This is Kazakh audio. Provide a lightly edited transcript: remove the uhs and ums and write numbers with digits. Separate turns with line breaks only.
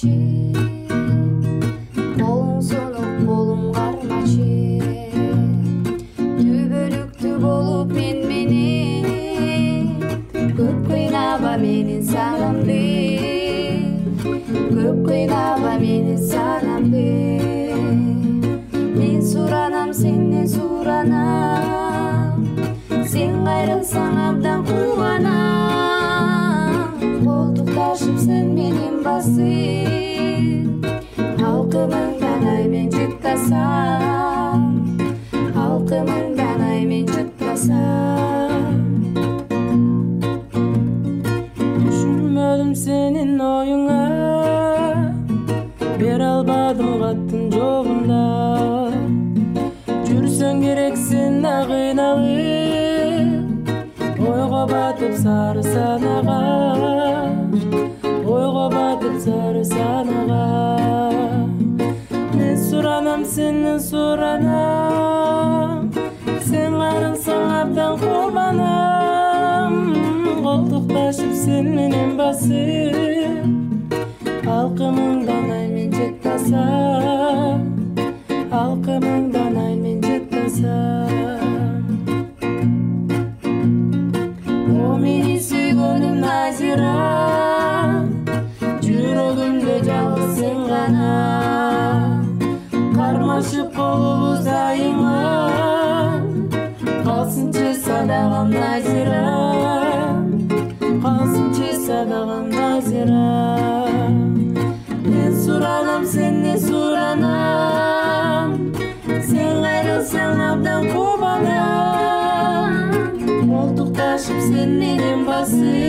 кармачы, колуң сонуп колум кармачы, түбөлүктүү болуп менен көп кыйнаба менин санамды, көп кыйнаба менин санамды. Мен суранам сенден суранам, сен кайрылсаң абдан кубанам. Колтукташып сен менен басып, алкымыңдан ай мен жыттасам, алкымыңдан ай мен жыттасам. Түшүнбөдүм сенин оюңа, бере албадым каттын жогунда. Жүрсөң керек сен кыйналып, ойго батып сары санага, ойго батып сары санага. Мен суранам сенден суранам, сен кайрылсаң абдан кубанам. Колтукташып сен менен басып, алкымыңдан ай мен жыттасам, алкымыңдан ай мен жыттасам. О мени сүйгөнүм Назира, жүрөгүмдө жалгыз сен гана. Кармашып колубуз айыңа, калсынчы садагам Назира, калсынчы садагам Назира. Мен суранам сенден суранам, сен кайрылсаң абдан кубанам. Колтукташып сен менен басып,